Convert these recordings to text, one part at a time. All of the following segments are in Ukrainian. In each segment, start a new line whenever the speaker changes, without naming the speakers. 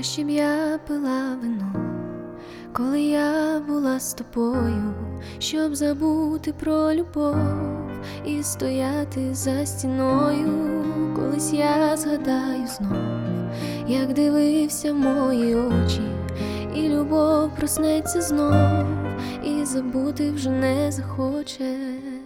Краще б я пила вино, коли я була з тобою, щоб забути про любов і стояти за стіною. Колись я згадаю знов, як дивився в мої очі, і любов проснеться знов, і забути вже не захоче.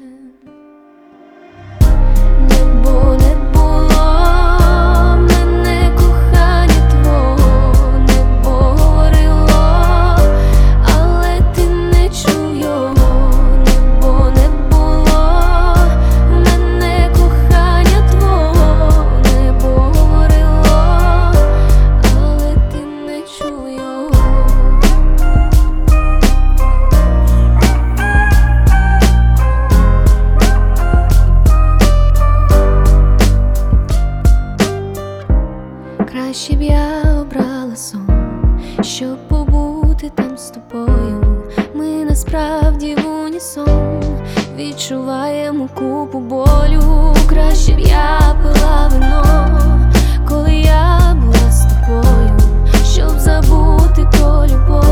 Краще б я обрала сон, щоб побути там з тобою. Ми насправді в унісон відчуваємо купу болю. Краще б я пила вино, коли я була з тобою, щоб забути про любов